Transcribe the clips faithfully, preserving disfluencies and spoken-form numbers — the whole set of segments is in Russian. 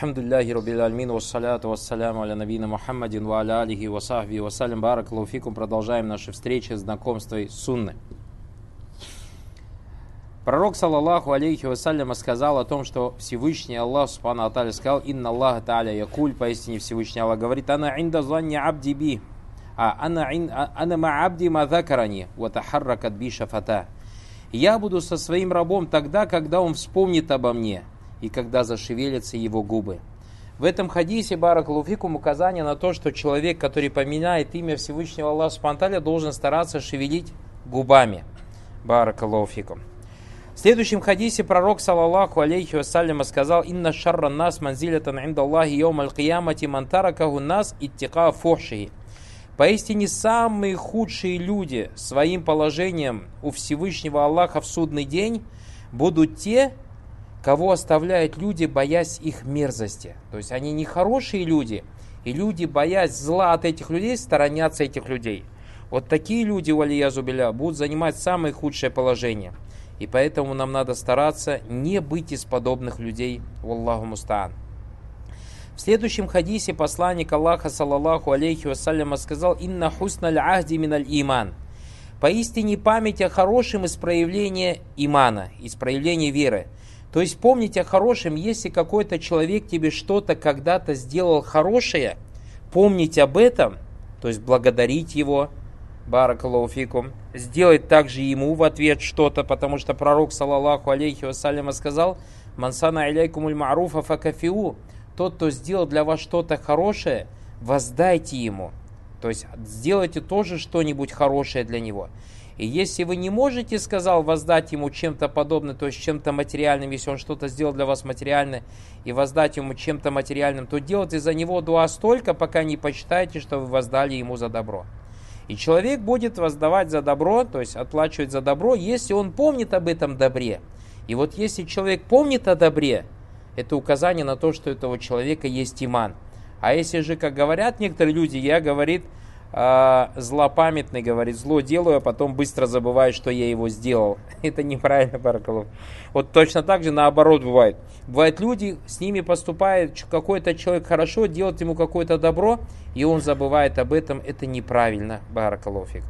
Альхамдулиллахи раббил алямин, вассаляту вассаляму аля набийна Мухаммадин ва аля алихи ва сахби ва салям. Баракаллаху фикум. Продолжаем наши встречи, знакомства и сунны. Пророк, саллаллаху алейхи вассаляма, сказал о том, что Всевышний Аллах субхану ва тааля сказал: «Инна Аллаха тааля якуль», поистине Всевышний Аллах говорит: «Ана инда занни абди би, а ана, ана ма абди ма закарани, ва тахарракат би шафата». Я буду со своим рабом тогда, когда он вспомнит обо мне и когда зашевелятся его губы. В этом хадисе, баракаллаху фикум, указание на то, что человек, который поминает имя Всевышнего Аллаха субхану ва тааля, должен стараться шевелить губами. Баракаллаху фикум. В следующем хадисе пророк, саллаллаху алейхи вассаляма, сказал: «Инна шарра нас манзилятан инда Аллахи йоум аль-киямати ман таракаху нас иттика фухшихи». Поистине самые худшие люди своим положением у Всевышнего Аллаха в судный день будут те, кого оставляют люди, боясь их мерзости. То есть они не хорошие люди, и люди, боясь зла от этих людей, сторонятся этих людей. Вот такие люди, валиязу билля, будут занимать самое худшее положение. И поэтому нам надо стараться не быть из подобных людей. Валлаху мустаан. В следующем хадисе посланник Аллаха, саллаллаху алейхи вассаляма, сказал: «Инна хусналь ахди миналь иман». Поистине память о хорошем из проявления имана, из проявления веры. То есть помнить о хорошем, если какой-то человек тебе что-то когда-то сделал хорошее, помнить об этом, то есть благодарить его, баракаллаху фикум, сделать также ему в ответ что-то, потому что пророк, саллаллаху алейхи вассаляма, сказал: «Мансана иляйкумуль ма'руфа факафиу». Тот, кто сделал для вас что-то хорошее, воздайте ему. То есть сделайте тоже что-нибудь хорошее для него. И если вы не можете, сказал, воздать ему чем-то подобным, то есть чем-то материальным, если он что-то сделал для вас материальное, и воздать ему чем-то материальным, то делайте за него дуа столько, пока не посчитаете, что вы воздали ему за добро. И человек будет воздавать за добро, то есть отплачивать за добро, если он помнит об этом добре. И вот если человек помнит о добре, это указание на то, что у этого человека есть иман. А если же, как говорят некоторые люди, я, говорит, злопамятный, говорит, зло делаю, а потом быстро забываю, что я его сделал. Это неправильно, баракаллаху. Вот точно так же наоборот бывает. Бывают люди, с ними поступает какой-то человек хорошо, делает ему какое-то добро, и он забывает об этом. Это неправильно, баракаллаху фик.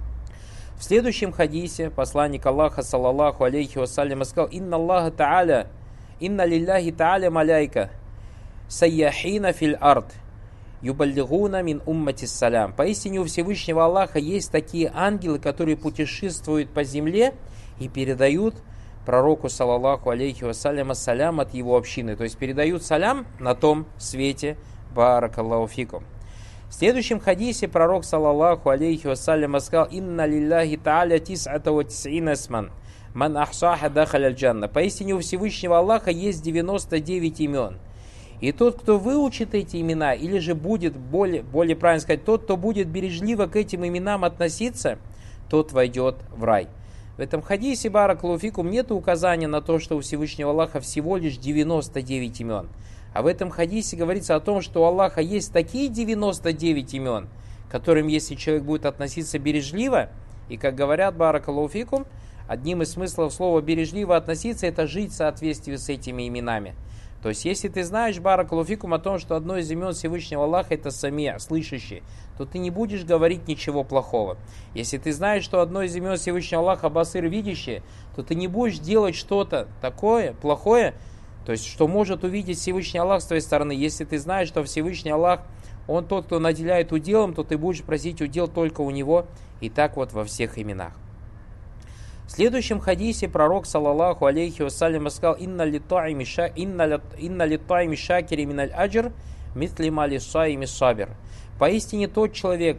В следующем хадисе посланник Аллаха, саллаллаху алейхи вассаляма, сказал: «Инна Аллаха тааля, инна лилляхи тааля маляйка, сайяхина фил ард, юбаллигуна мин уммати салям». Поистине у Всевышнего Аллаха есть такие ангелы, которые путешествуют по земле и передают пророку, саллаллаху алейхи вассаляма, салям от его общины. То есть передают салям на том свете. Баракаллаху фикум. В следующем хадисе пророк, саллаллаху алейхи вассаляма, сказал: «Инна лилляхи тааля тис'ата ва тис'ина сман, ман ахсаха дахаля аль-джанна». Поистине у Всевышнего Аллаха есть девяносто девять имен. И тот, кто выучит эти имена, или же будет, более, более правильно сказать, тот, кто будет бережливо к этим именам относиться, тот войдет в рай. В этом хадисе, баракаллаху фикум, нет указания на то, что у Всевышнего Аллаха всего лишь девяносто девять имен. А в этом хадисе говорится о том, что у Аллаха есть такие девяносто девять имен, к которым, если человек будет относиться бережливо, и, как говорят, баракаллаху фикум, одним из смыслов слова «бережливо относиться» — это жить в соответствии с этими именами. То есть, если ты знаешь, баракаллаху фикум, о том, что одно из имен Всевышнего Аллаха — это самия, слышащий, то ты не будешь говорить ничего плохого. Если ты знаешь, что одно из имен Всевышнего Аллаха — басыр, видящий, то ты не будешь делать что-то такое, плохое, то есть, что может увидеть Всевышний Аллах с твоей стороны. Если ты знаешь, что Всевышний Аллах, Он тот, кто наделяет уделом, то ты будешь просить удел только у Него, и так вот во всех именах. В следующем хадисе пророк, саллаллаху алейхи вассаляма, сказал: «Инна литтаими шакири миналь аджр, мисли ма лиссаими сабир». Поистине тот человек,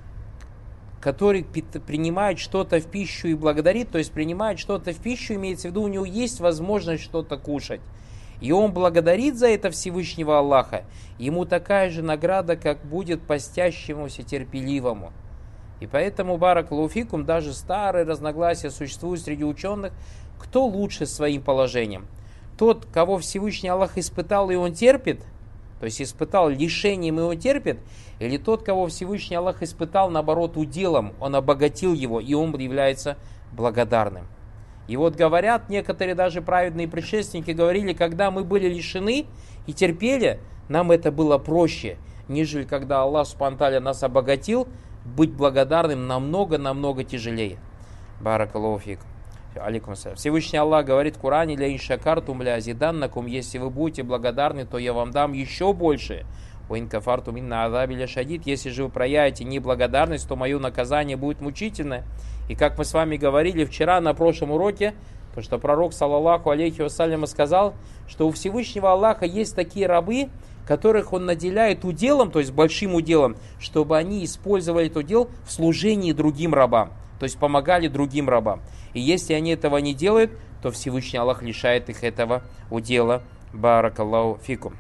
который принимает что-то в пищу и благодарит, то есть принимает что-то в пищу, имеется в виду, у него есть возможность что-то кушать, и он благодарит за это Всевышнего Аллаха, ему такая же награда, как будет постящемуся терпеливому. И поэтому, баракаллаху фикум, даже старые разногласия существуют среди ученых, кто лучше своим положением. Тот, кого Всевышний Аллах испытал, и он терпит, то есть испытал лишением, и он терпит, или тот, кого Всевышний Аллах испытал, наоборот, уделом, он обогатил его, и он является благодарным. И вот говорят, некоторые даже праведные предшественники говорили, когда мы были лишены и терпели, нам это было проще, нежели когда Аллах Субхану ва Тааля нас обогатил, быть благодарным намного-намного тяжелее. Баракаллаху фик. Алейкум ассалям. Всевышний Аллах говорит в Коране: «Ля иншакартум ля азиданнакум», если вы будете благодарны, то я вам дам еще больше. «Уин кафартум инна азаби ля шадид», если же вы проявите неблагодарность, то мое наказание будет мучительное. И как мы с вами говорили вчера на прошлом уроке, то что пророк, саллаллаху алейхи вассалям, сказал, что у Всевышнего Аллаха есть такие рабы, которых он наделяет уделом, то есть большим уделом, чтобы они использовали это удел в служении другим рабам, то есть помогали другим рабам. И если они этого не делают, то Всевышний Аллах лишает их этого удела. Баракаллаху фикум.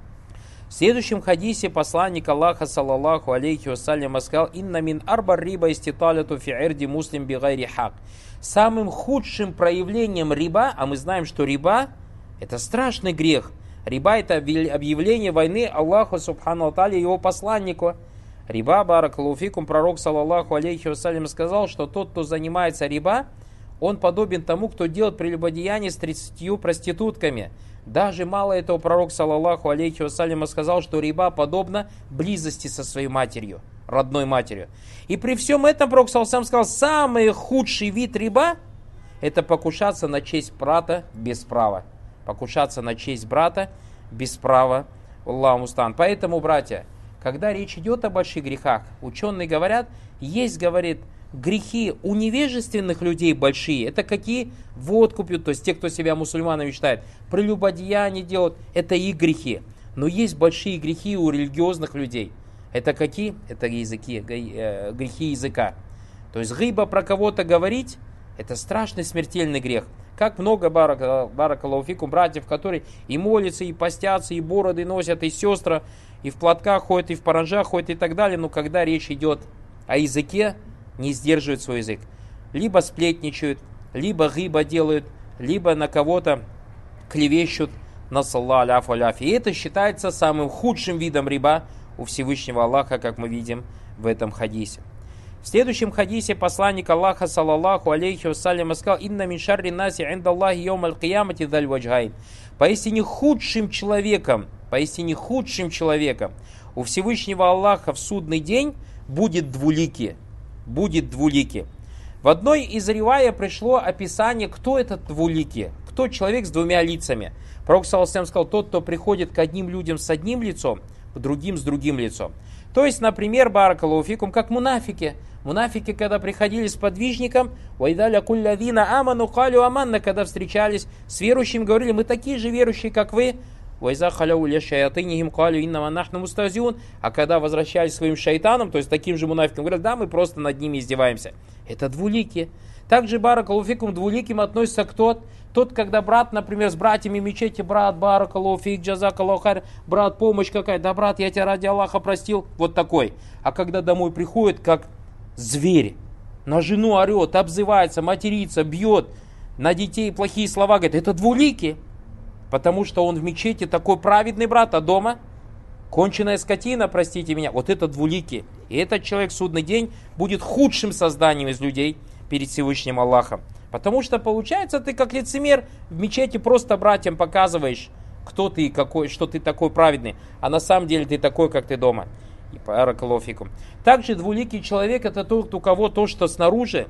В следующем хадисе посланник Аллаха, саллаллаху алейхи вассалям, сказал: «Инна мин арбар риба иститаляту фи ирди муслим бигайри хак». Самым худшим проявлением риба, а мы знаем, что риба это страшный грех. Риба это объявление войны Аллаху субхану ва тааля и его посланнику. Риба, баракаллаху фикум, пророк, саллаллаху алейхи вассалям, сказал, что тот, кто занимается риба, он подобен тому, кто делает прелюбодеяние с тридцатью проститутками. Даже мало этого, пророк, саллаллаху алейхи вассалям, сказал, что риба подобна близости со своей матерью, родной матерью. И при всем этом пророк саллаллаху сказал, самый худший вид риба это покушаться на честь брата без права. Покушаться на честь брата без права. Аллаху мустан. Поэтому, братья, когда речь идет о больших грехах, ученые говорят, есть, говорит, грехи у невежественных людей большие. Это какие? Водку пьют, то есть те, кто себя мусульманами считает. Прелюбодеяние делают, это их грехи. Но есть большие грехи у религиозных людей. Это какие? Это языки, грехи языка. То есть гыба, про кого-то говорить, это страшный смертельный грех. Как много, баракаллаху фикум, братьев, которые и молятся, и постятся, и бороды носят, и сестры, и в платках ходят, и в паранжах ходят, и так далее. Но когда речь идет о языке, не сдерживают свой язык. Либо сплетничают, либо гыба делают, либо на кого-то клевещут, насалла аляфу аляфи. И это считается самым худшим видом риба у Всевышнего Аллаха, как мы видим в этом хадисе. В следующем хадисе посланник Аллаха, саллаллаху алейхи вассалям, сказал: «Инна мин шарри наси индаллахи йом аль-киямати даль ваджхайн». Поистине худшим человеком, поистине худшим человеком у Всевышнего Аллаха в судный день будет двуликий. Будет двуликий. В одной из ривая пришло описание, кто этот двуликий, кто человек с двумя лицами. Пророк саллаллаху алейхи ва саллям сказал: тот, кто приходит к одним людям с одним лицом, к другим с другим лицом. То есть, например, баракаллаху фикум, как мунафики. Мунафики, когда приходили с подвижником, «Вайдаля куллявина аману калю аманна», когда встречались с верующим, говорили: мы такие же верующие, как вы. «Вайза халяу ля шаятынихим калю иннама нахну мустазиун», а когда возвращались к своим шайтанам, то есть таким же мунафикам, говорят: да, мы просто над ними издеваемся. Это двуликие. Также, баракаллаху фикум, двуликим относится к тот, тот, когда брат, например, с братьями в мечети: брат, баракаллаху фик, джазакаллаху хайр, брат, помощь какая, да, брат, я тебя ради Аллаха простил, вот такой. А когда домой приходит, как зверь, на жену орет, обзывается, матерится, бьет, на детей плохие слова говорит, это двуликий. Потому что он в мечети такой праведный брат, а дома конченая скотина, простите меня. Вот это двуликий. И этот человек в судный день будет худшим созданием из людей перед Всевышним Аллахом. Потому что получается, ты как лицемер в мечети просто братьям показываешь, кто ты и какой, что ты такой праведный. А на самом деле ты такой, как ты дома. И баракаллаху фикум. Также двуликий человек это тот, у кого то, что снаружи,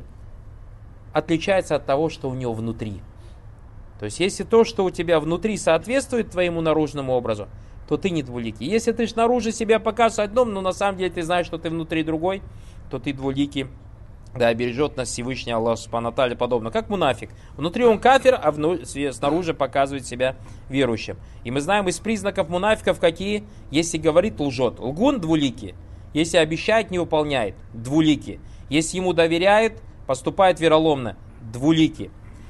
отличается от того, что у него внутри. То есть, если то, что у тебя внутри соответствует твоему наружному образу, то ты не двуликий. Если ты снаружи себя покажешь одном, но на самом деле ты знаешь, что ты внутри другой, то ты двуликий. Да, бережет нас Всевышний Аллах субхану ва тааля, подобно как мунафик. Внутри он кафир, а вну, снаружи показывает себя верующим. И мы знаем из признаков мунафиков какие. Если говорит, лжет. Лгун двуликий. Если обещает, не выполняет. Двуликий. Если ему доверяет, поступает вероломно. Двуликий.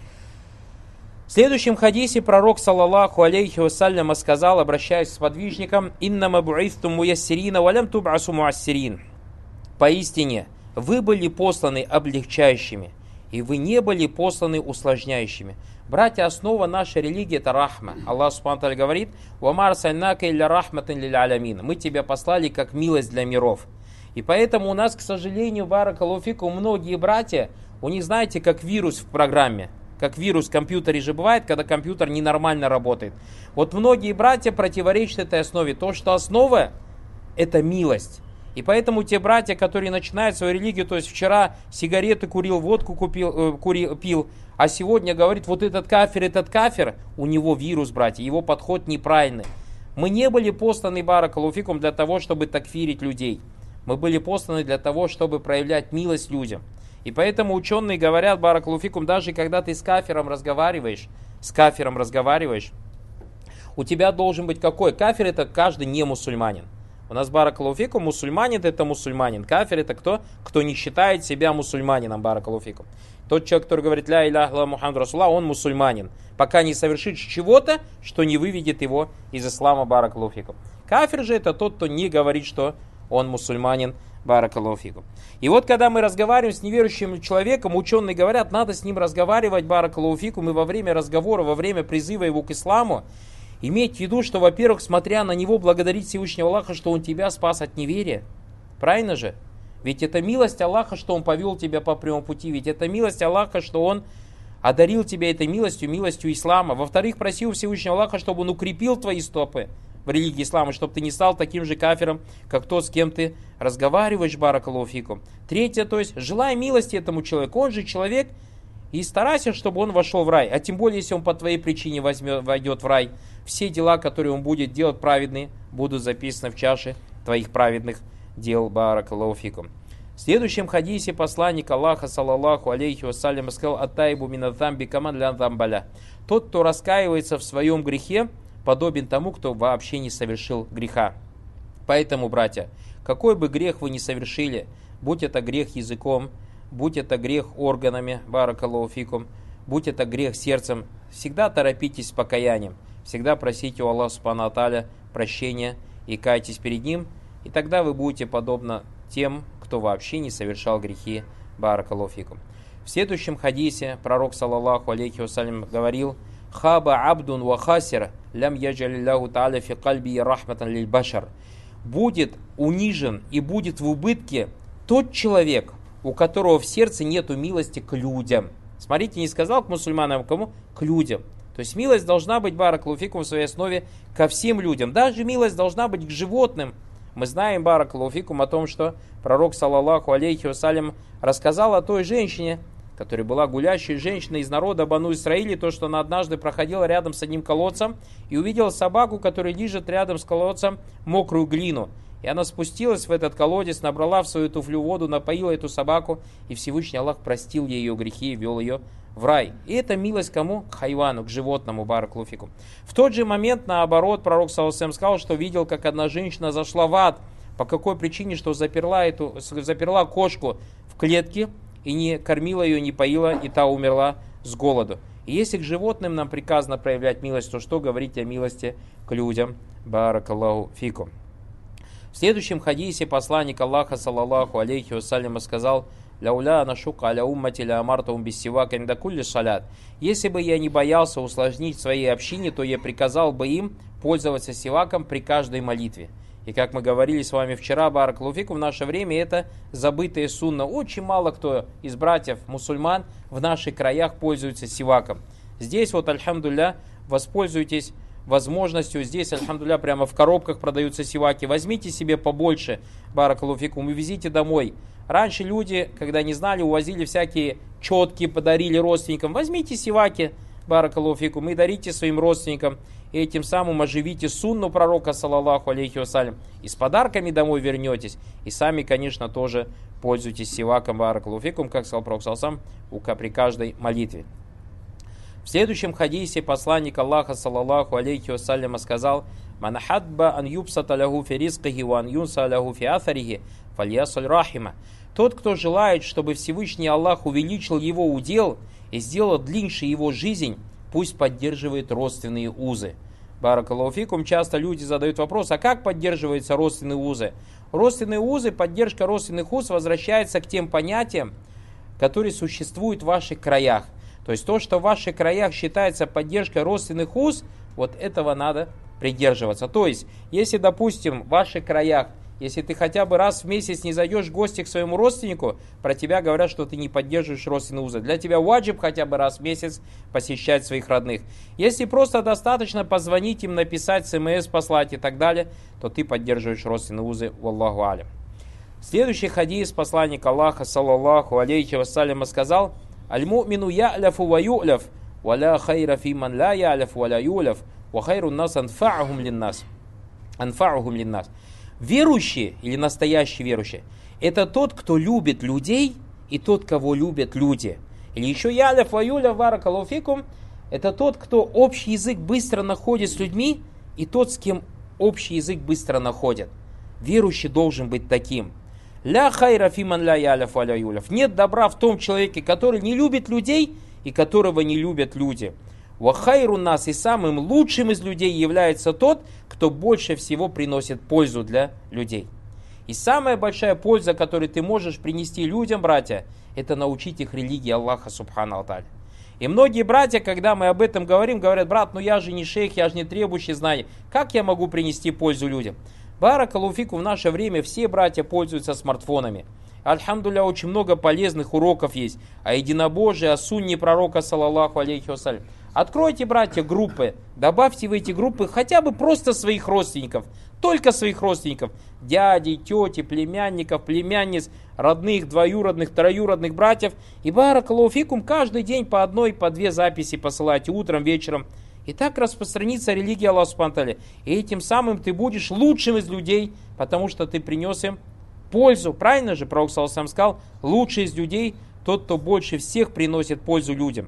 В следующем хадисе пророк, саллаллаху алейхи вассалям, сказал, обращаясь к сподвижникам: «Иннама бу'ithtum муяссирина валям туб'асу муассирин». Поистине, вы были посланы облегчающими, и вы не были посланы усложняющими. Братья, основа нашей религии это рахма. Аллах субхану ва тааля говорит: «Ва арсальнака илля рахматан лиль алямин». Мы тебя послали как милость для миров. И поэтому у нас, к сожалению, баракаллаху фикум, многие братья, у них, знаете, как вирус в программе. как вирус в компьютере же бывает, когда компьютер ненормально работает. Вот многие братья противоречат этой основе. То, что основа – это милость. И поэтому те братья, которые начинают свою религию, то есть вчера сигареты курил, водку купил, э, курил, пил, а сегодня говорит, вот этот кафир, этот кафир, у него вирус, братья, его подход неправильный. Мы не были посланы, баракаллаху фикум, для того, чтобы такфирить людей. Мы были посланы для того, чтобы проявлять милость людям. И поэтому ученые говорят, баракаллаху фикум, даже когда ты с кафиром разговариваешь, с кафиром разговариваешь, у тебя должен быть какой? Кафир – это каждый не мусульманин. У нас, баракаллаху фикум, мусульманин – это мусульманин. Кафир – это кто? Кто не считает себя мусульманином, баракаллаху фикум. Тот человек, который говорит «Ля иляха илля Мухаммад Расулуллах», он мусульманин, пока не совершит чего-то, что не выведет его из ислама, баракаллаху фикум. Кафир же – это тот, кто не говорит, что он мусульманин, баракаллаху фикум. И вот, когда мы разговариваем с неверующим человеком, ученые говорят, надо с ним разговаривать, баракаллаху фикум, и во время разговора, во время призыва его к исламу, иметь в виду, что, во-первых, смотря на него, благодарить Всевышнего Аллаха, что он тебя спас от неверия. Правильно же? Ведь это милость Аллаха, что он повел тебя по прямому пути. Ведь это милость Аллаха, что он одарил тебя этой милостью, милостью ислама. Во-вторых, проси у Всевышнего Аллаха, чтобы он укрепил твои стопы в религии ислама, чтобы ты не стал таким же кафиром, как тот, с кем ты разговариваешь, баракаллаху фикум. Третье, то есть, желай милости этому человеку. Он же человек, и старайся, чтобы он вошел в рай. А тем более, если он по твоей причине возьмет, войдет в рай, все дела, которые он будет делать праведные, будут записаны в чаше твоих праведных дел, баракаллаху фикум. В следующем хадисе посланник Аллаха, саллаллаху алейхи вассалям, сказал: «Аттайбу минадзамби каман ля дзамбаля». Тот, кто раскаивается в своем грехе, подобен тому, кто вообще не совершил греха. Поэтому, братья, какой бы грех вы ни совершили, будь это грех языком, будь это грех органами, баракаллаху фикум, будь это грех сердцем, всегда торопитесь с покаянием, всегда просите у Аллаха субхану ва тааля прощения и кайтесь перед Ним, и тогда вы будете подобны тем, кто вообще не совершал грехи, баракаллаху фикум. В следующем хадисе пророк, саллаллаху алейхи вассалям, говорил: «Хаба абдун ва хасир, лям яджалиллаху тааля фи кальби рахматан лиль башар». Будет унижен и будет в убытке тот человек, у которого в сердце нету милости к людям. Смотрите, не сказал к мусульманам, а кому? К людям. То есть милость должна быть, баракаллаху фикум, в своей основе ко всем людям. Даже милость должна быть к животным. Мы знаем, баракаллаху фикум, о том, что пророк, саллаллаху алейхи вассалям, рассказал о той женщине, которая была гулящей женщиной из народа Бану Исраиля, то, что она однажды проходила рядом с одним колодцем и увидела собаку, которая лижет рядом с колодцем мокрую глину. И она спустилась в этот колодец, набрала в свою туфлю воду, напоила эту собаку, и Всевышний Аллах простил ей ее грехи и вел ее в рай. И это милость кому? К хайвану, к животному, баракаллаху фикум. В тот же момент, наоборот, пророк саллаллаху алейхи ва саллям сказал, что видел, как одна женщина зашла в ад. По какой причине? Что заперла, эту, заперла кошку в клетке и не кормила ее, не поила, и та умерла с голоду. И если к животным нам приказано проявлять милость, то что говорить о милости к людям? Баракаллаху фикум. В следующем хадисе посланник Аллаха, саллаллаху алейхи вассалям, сказал: «Ляуля нашука аля уммати ля амартаум биссивака инда кулли шалят». Если бы я не боялся усложнить своей общине, то я приказал бы им пользоваться сиваком при каждой молитве. И как мы говорили с вами вчера, баракаллаху фикум, в наше время это забытая сунна. Очень мало кто из братьев мусульман в наших краях пользуется сиваком. Здесь вот, альхамдулилля, воспользуйтесь возможностью. Здесь, альхамдулилля, прямо в коробках продаются сиваки. Возьмите себе побольше, баракаллаху фикум, и везите домой. Раньше люди, когда не знали, увозили всякие четки, подарили родственникам. Возьмите сиваки, баракаллаху фикум, и дарите своим родственникам. И этим самым оживите сунну пророка, саллаллаху алейхи вассалям. И с подарками домой вернетесь. И сами, конечно, тоже пользуйтесь сиваком, баракаллаху фикум, как сказал пророк, саллаллаху алейхи, при каждой молитве. В следующем хадисе посланник Аллаха, саллаллаху алейхи вассалям, сказал: «Ман хадба ан юбсата лаху фи ризкихи ва ан юнса лаху фи атарихи, фальясаль рахима». Тот, кто желает, чтобы Всевышний Аллах увеличил его удел и сделал длиннее его жизнь, пусть поддерживает родственные узы. Баракаллаху фикум. Часто люди задают вопрос: а как поддерживаются родственные узы? Родственные узы, поддержка родственных уз возвращается к тем понятиям, которые существуют в ваших краях. То есть то, что в ваших краях считается поддержкой родственных уз, вот этого надо придерживаться. То есть, если, допустим, в ваших краях Если ты хотя бы раз в месяц не зайдешь в гости к своему родственнику, про тебя говорят, что ты не поддерживаешь родственные узы. Для тебя ваджиб хотя бы раз в месяц посещать своих родных. Если просто достаточно позвонить им, написать, смс послать и так далее, то ты поддерживаешь родственные узы. Валлаху алям. Следующий хадис посланник Аллаха, саллаллаху алейхи вассаляма, сказал: «Аль-му'мину я'ляфу ва ю'ляф, ва ля хайра фи ман ля я'ляф ва ля ю'ляф, ва хайрун нас анфа'ухум линнас». Анфа'ухум линнас. Верующий или настоящий верующий — это тот, кто любит людей, и тот, кого любят люди. Или еще я'ляф ва ю'ляф баракаллаху фикум — это тот, кто общий язык быстро находит с людьми, и тот, с кем общий язык быстро находит. Верующий должен быть таким. Ля хайра фиман ля я'ляф ва ля ю'ляф. Нет добра в том человеке, который не любит людей и которого не любят люди. Ва хайру нас, и самым лучшим из людей является тот, кто больше всего приносит пользу для людей. И самая большая польза, которую ты можешь принести людям, братья, это научить их религии Аллаха субхану ва-тааля. И многие братья, когда мы об этом говорим, говорят: брат, ну я же не шейх, я же не требующий знаний. Как я могу принести пользу людям? Баракаллаху фику, в наше время все братья пользуются смартфонами. Альхамдулилля, очень много полезных уроков есть о единобожии, о сунне пророка, саллаллаху алейхи вассалям. Откройте, братья, группы, добавьте в эти группы хотя бы просто своих родственников, только своих родственников, дядей, тети, племянников, племянниц, родных, двоюродных, троюродных братьев. И баракаллаху фикум, каждый день по одной, по две записи посылайте утром, вечером. И так распространится религия Аллаха субхану ва-тааля. И этим самым ты будешь лучшим из людей, потому что ты принес им пользу. Правильно же пророк саллаллаху алейхи ва саллям сказал: лучший из людей тот, кто больше всех приносит пользу людям.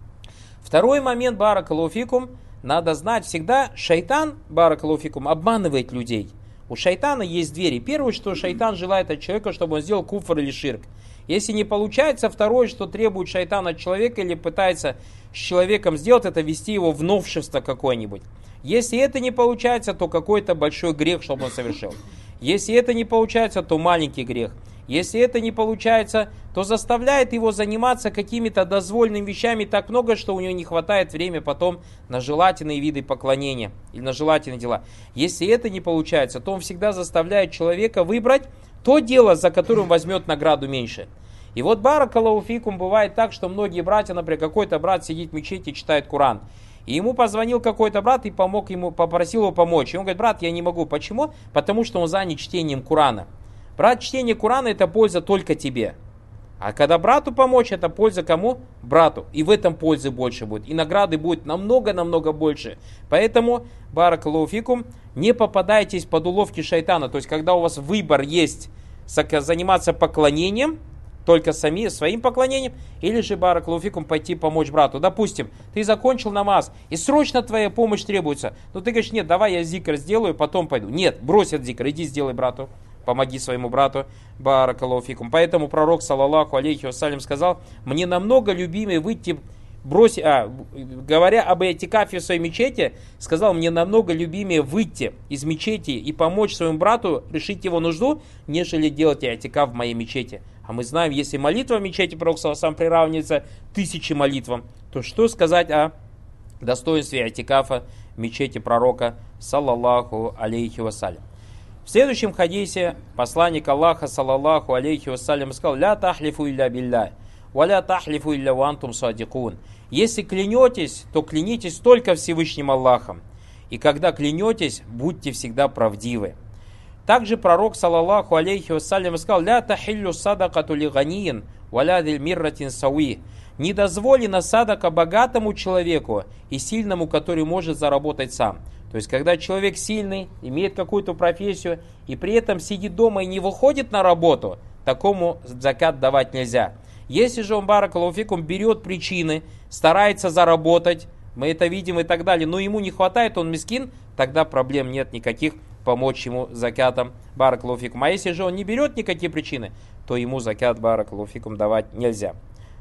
Второй момент, баракаллаху фикум, надо знать всегда: шайтан, баракаллаху фикум, обманывает людей. У шайтана есть двери. Первое, что шайтан желает от человека, чтобы он сделал куфр или ширк. Если не получается, второе, что требует шайтан от человека или пытается с человеком сделать, это ввести его в новшество какое-нибудь. Если это не получается, то какой-то большой грех, чтобы он совершил. Если это не получается, то маленький грех. Если это не получается, то заставляет его заниматься какими-то дозволенными вещами так много, что у него не хватает времени потом на желательные виды поклонения или на желательные дела. Если это не получается, то он всегда заставляет человека выбрать то дело, за которым возьмет награду меньше. И вот баракаллаху фикум, бывает так, что многие братья, например, какой-то брат сидит в мечети и читает Коран. И ему позвонил какой-то брат и помог ему, попросил его помочь. И он говорит: брат, я не могу. Почему? Потому что он занят чтением Корана. Брат, чтение Корана — это польза только тебе. А когда брату помочь, это польза кому? Брату. И в этом пользы больше будет. И награды будет намного-намного больше. Поэтому, баракаллаху фикум, не попадайтесь под уловки шайтана. То есть, когда у вас выбор есть заниматься поклонением, только сами, своим поклонением, или же, баракаллаху фикум, пойти помочь брату. Допустим, ты закончил намаз, и срочно твоя помощь требуется. Но ты говоришь: нет, давай я зикр сделаю, потом пойду. Нет, брось этот зикр, иди сделай брату. Помоги своему брату, баракаллаху фикум. Поэтому пророк, саллаллаху алейхи вассалям, сказал: мне намного любимее выйти, бросить, а, говоря об этикафе в своей мечети, сказал: мне намного любимее выйти из мечети и помочь своему брату решить его нужду, нежели делать этикаф в моей мечети. А мы знаем, если молитва в мечети пророк саллаллаху алейхи вассалям приравнивается тысячи молитвам, то что сказать о достоинстве этикафа в мечети пророка, саллаллаху алейхи вассалям. В следующем хадисе посланник Аллаха, саллаллаху алейхи вассалям, сказал: «Ля тахлифу илля билля, ва ля тахлифу илля ва антум садикун». Если клянетесь, то клянитесь только Всевышним Аллахом. И когда клянетесь, будьте всегда правдивы. Также пророк, саллаллаху алейхи вассалям, сказал: «Ля тахиллю садакату ли ганиин, ва ля диль мирратин сауи». Не дозволено садака богатому человеку и сильному, который может заработать сам. То есть, когда человек сильный, имеет какую-то профессию, и при этом сидит дома и не выходит на работу, такому закат давать нельзя. Если же он, баракаллаху фикум, берет причины, старается заработать, мы это видим и так далее, но ему не хватает, он мискин, тогда проблем нет никаких, помочь ему закатом, баракаллаху фикум. А если же он не берет никакие причины, то ему закат, баракаллаху фикум, давать нельзя.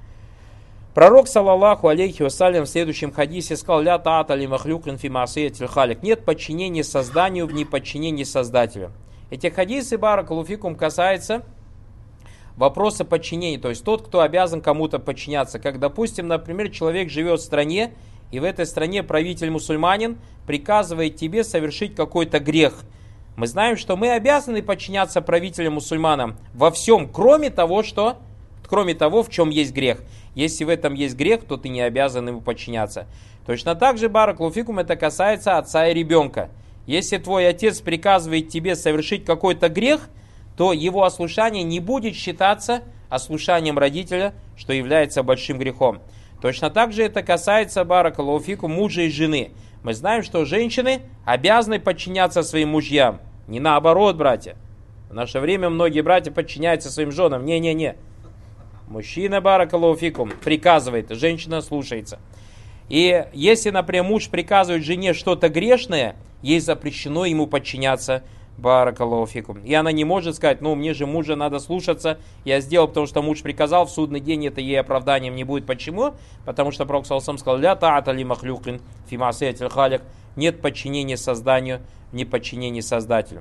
Пророк, саллаллаху алейхи вассалям, в следующем хадисе сказал: «Ля таата ли махлюкин фи маасиятиль халик». Нет подчинения созданию в неподчинении создателю. Эти хадисы, баракаллаху фикум, касаются вопроса подчинения. То есть тот, кто обязан кому-то подчиняться. Как, допустим, например, человек живет в стране, и в этой стране правитель мусульманин приказывает тебе совершить какой-то грех. Мы знаем, что мы обязаны подчиняться правителям мусульманам во всем, кроме того, что, кроме того, в чем есть грех. Если в этом есть грех, то ты не обязан ему подчиняться. Точно так же, баракаллаху фикум, это касается отца и ребенка. Если твой отец приказывает тебе совершить какой-то грех, то его ослушание не будет считаться ослушанием родителя, что является большим грехом. Точно так же это касается, баракаллаху фикум, мужа и жены. Мы знаем, что женщины обязаны подчиняться своим мужьям. Не наоборот, братья. В наше время многие братья подчиняются своим женам. Не-не-не. Мужчина, баракаллаху фикум, приказывает, женщина слушается. И если, например, муж приказывает жене что-то грешное, ей запрещено ему подчиняться, баракаллаху фикум. И она не может сказать, ну, мне же мужа надо слушаться, я сделал, потому что муж приказал, в судный день это ей оправданием не будет. Почему? Потому что Пророк саллаллаху алейхи ва саллям сказал, ля та'ата ли махлюкин фи ма'сиятиль халик, нет подчинения созданию, не подчинения создателю.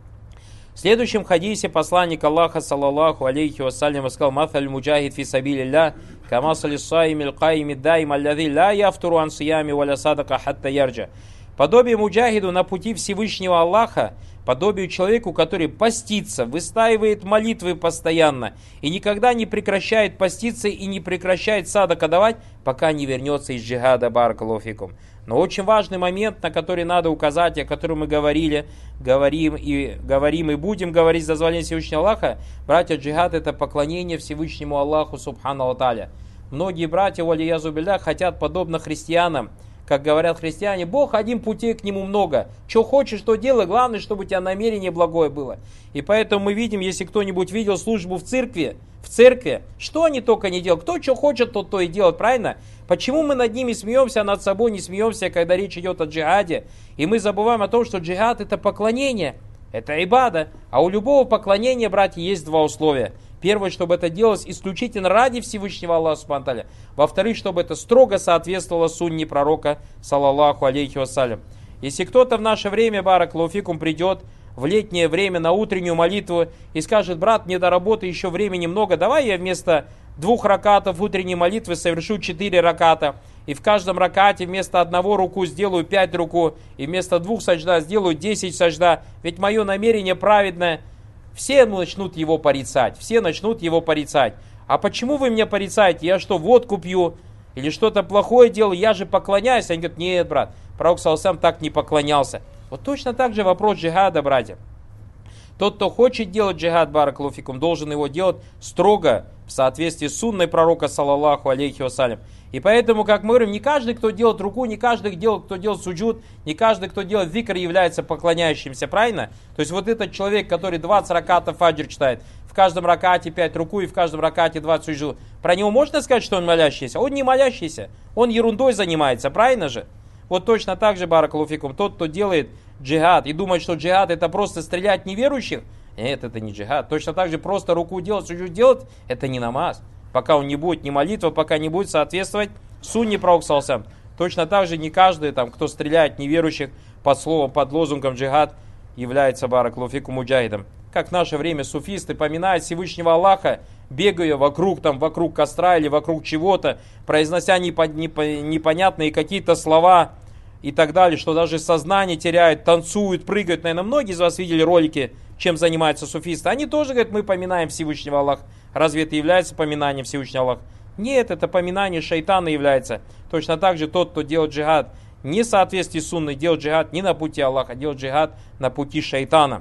В следующем хадисе посланник Аллаха, саллаллаху алейхи вассалям, сказал, «Маталь муджахид фи сабилилля, камасали саимил каими дайм аллади ла яфтуру ан сиями валя садака хатта ярджа». Подобие муджахиду на пути Всевышнего Аллаха, подобию человеку, который постится, выстаивает молитвы постоянно и никогда не прекращает поститься и не прекращает садака давать, пока не вернется из джихада, баракаллаху фикум. Но очень важный момент, на который надо указать, о котором мы говорили, говорим и говорим и будем говорить с дозволения Всевышнего Аллаха, братья, джихад — это поклонение Всевышнему Аллаху субхану ва тааля. Многие братья, валиязу билля, хотят, подобно христианам, как говорят христиане, Бог один, путей к нему много. Что хочешь, то делай, главное, чтобы у тебя намерение благое было. И поэтому мы видим, если кто-нибудь видел службу в церкви, в церкви, что они только не делают. Кто что хочет, тот то и делает, правильно? Почему мы над ними смеемся, а над собой не смеемся, когда речь идет о джихаде? И мы забываем о том, что джихад — это поклонение, это ибада. А у любого поклонения, братья, есть два условия. Первое, чтобы это делалось исключительно ради Всевышнего Аллаха субхану ва тааля. Во-вторых, чтобы это строго соответствовало сунне пророка, саллаллаху алейхи вассалям. Если кто-то в наше время, баракаллаху фикум, придет в летнее время на утреннюю молитву и скажет, брат, мне до работы еще времени много, давай я вместо двух ракатов утренней молитвы совершу четыре раката, и в каждом ракате вместо одного руку сделаю пять руку, и вместо двух сажда сделаю десять сажда, ведь мое намерение праведное. Все начнут его порицать, все начнут его порицать. А почему вы меня порицаете? Я что, водку пью? Или что-то плохое делаю? Я же поклоняюсь. Они говорят, нет, брат, пророк саллаллаху алейхи ва саллям так не поклонялся. Вот точно так же вопрос джихада, братья. Тот, кто хочет делать джихад, баракаллаху фикум, должен его делать строго в соответствии с сунной пророка, саллаллаху алейхи вассалям. И поэтому, как мы говорим, не каждый, кто делает руку, не каждый, кто делает суджуд, не каждый, кто делает зикр, является поклоняющимся, правильно? То есть вот этот человек, который двадцать ракатов фаджр читает, в каждом ракате пять руку и в каждом ракате двадцать суджуд, про него можно сказать, что он молящийся? Он не молящийся, он ерундой занимается, правильно же? Вот точно так же, баракаллаху фикум, тот, кто делает джихад и думает, что джихад это просто стрелять неверующих, нет, это не джихад. Точно так же просто руку делать, суджуд делать, это не намаз. Пока он не будет, не молитва, пока не будет соответствовать сунне пророка саллаллаху алейхи ва саллям. Точно так же не каждый, там, кто стреляет неверующих под словом, под лозунгом джихад, является, баракаллаху фикум, муджахидом. Как в наше время суфисты поминают Всевышнего Аллаха, бегая вокруг, там, вокруг костра или вокруг чего-то, произнося непонятные какие-то слова и так далее, что даже сознание теряют, танцуют, прыгают. Наверное, многие из вас видели ролики, чем занимаются суфисты. Они тоже говорят, мы поминаем Всевышнего Аллаха. Разве это является поминанием Всевышнего Аллаха? Нет, это поминание шайтана является. Точно так же тот, кто делает джихад не в соответствии с сунной, делает джихад не на пути Аллаха, делает джихад на пути шайтана.